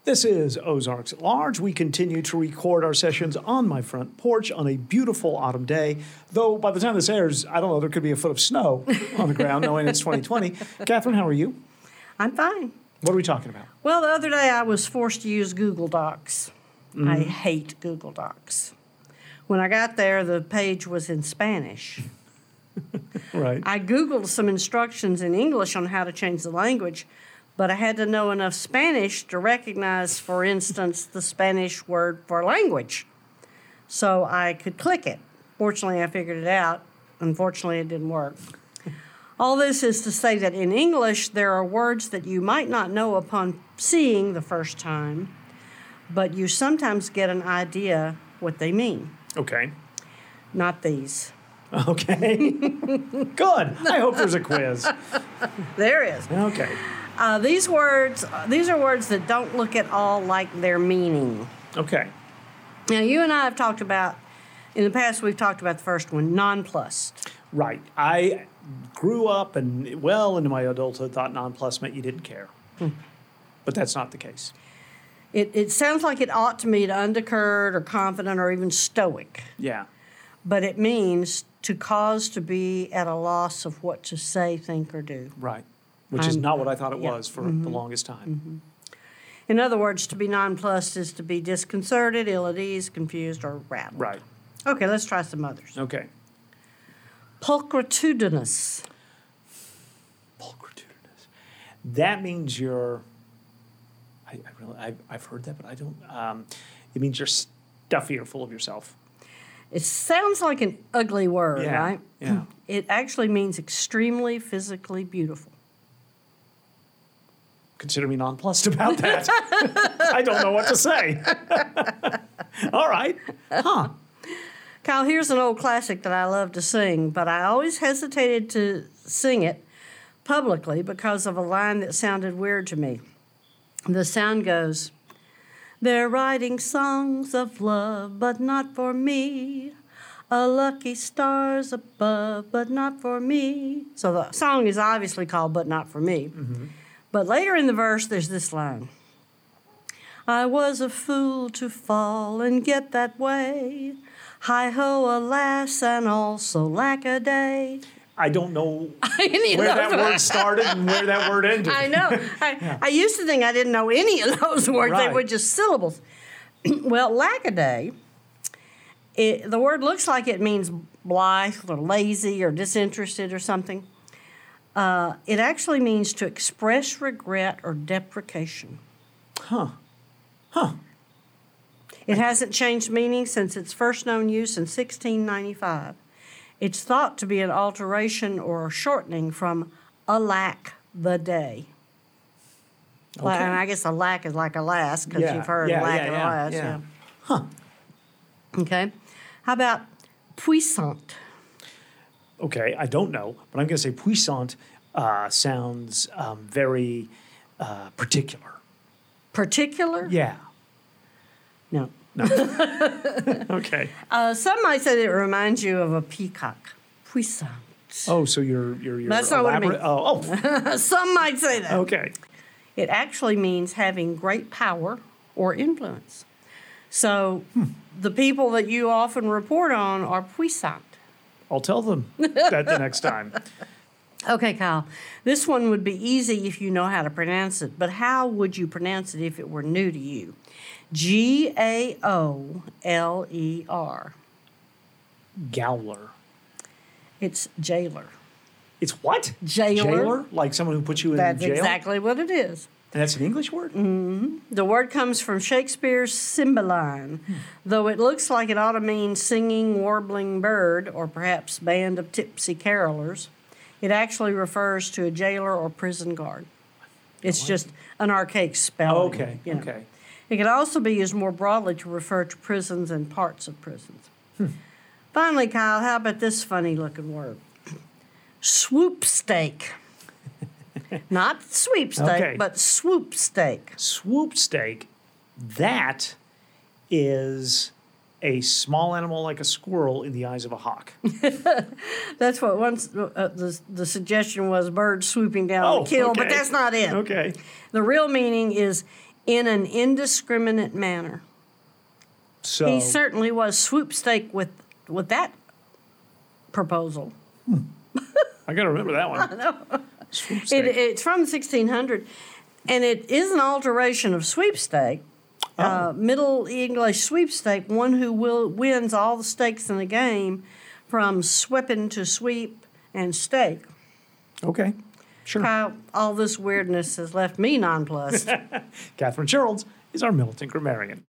This is Ozarks at Large. We continue to record our sessions on my front porch on a beautiful autumn day. Though by the time this airs, I don't know, there could be a foot of snow on the ground, knowing it's 2020. Catherine, how are you? I'm fine. What are we talking about? Well, the other day I was forced to use Google Docs. I hate Google Docs. When I got there, the page was in Spanish. Right. I Googled some instructions in English on how to change the language, but I had to know enough Spanish to recognize, for instance, the Spanish word for language. So I could click it. Fortunately, I figured it out. Unfortunately, it didn't work. All this is to say that in English, there are words that you might not know upon seeing the first time, but you sometimes get an idea what they mean. Okay. Not these. Okay. Good. I hope there's a quiz. There is. Okay. These are words that don't look at all like their meaning. Okay. Now, you and I have talked about, in the past, we've talked about the first one, nonplussed. Right. I grew up and well into my adulthood thought nonplussed meant you didn't care. But that's not the case. It sounds like it ought to mean undeterred or confident or even stoic. Yeah. But it means to cause to be at a loss of what to say, think, or do. Right. Which is not what I thought it yeah. was for the longest time. In other words, to be nonplussed is to be disconcerted, ill at ease, confused, or rattled. Right. Okay, let's try some others. Okay. Pulchritudinous. Pulchritudinous. That means you're. I've heard that, but I don't. It means you're stuffy or full of yourself. It sounds like an ugly word, Yeah, right? yeah. It actually means extremely physically beautiful. Consider me nonplussed about that. I don't know what to say. All right. Huh. Kyle, here's an old classic that I love to sing, but I always hesitated to sing it publicly because of a line that sounded weird to me. The sound goes, "They're writing songs of love, but not for me. A lucky stars above, but not for me." So the song is obviously called But Not For Me. But later in the verse, there's this line. "I was a fool to fall and get that way. Hi-ho, alas, and also lack-a-day." I don't know Any of where those that word started and where that word ended. I know. I used to think I didn't know any of those words. Right. They were just syllables. Well, lack-a-day, the word looks like it means blithe or lazy or disinterested or something. It actually means to express regret or deprecation. Huh. It hasn't changed meaning since its first known use in 1695. It's thought to be an alteration or a shortening from alack the day. Okay. Well, and I guess alack is like alas, because you've heard alack and alas. Yeah. Yeah. Okay. How about puissant? Okay, I don't know, but I'm going to say puissant sounds very particular. Particular? Yeah. No. Okay. Some might say that it reminds you of a peacock. Puissant. Oh, so you're That's not what it elaborate. means. Oh, Some might say that. okay. It actually means having great power or influence. So the people that you often report on are puissant. I'll tell them that the next time. Okay, Kyle. This one would be easy if you know how to pronounce it, but how would you pronounce it if it were new to you? Gaoler. Gowler. It's jailer. It's what? Jailer. Jailer? Like someone who puts you in That's jail? exactly what it is. And that's an English word? The word comes from Shakespeare's Cymbeline, though it looks like it ought to mean singing, warbling bird, or perhaps band of tipsy carolers. It actually refers to a jailer or prison guard. It's just an archaic spelling. Okay, you know. okay. It can also be used more broadly to refer to prisons and parts of prisons. Finally, Kyle, how about this funny-looking word? Swoopsteak. Not sweepstake, Okay. but swoopsteak. Swoop steak, that is a small animal like a squirrel in the eyes of a hawk. That's what once the suggestion was birds swooping down to kill, but okay. that's not it. Okay. The real meaning is in an indiscriminate manner. So He certainly was swoopsteak with that proposal. I got to remember that one. I know. Swoopsteak. It's from 1600, and it is an alteration of sweepstake. Middle English sweepstake, one who wins all the stakes in the game, from sweeping to sweep and stake. Okay, sure. How all this weirdness has left me nonplussed. Catherine Sherrills is our militant grammarian.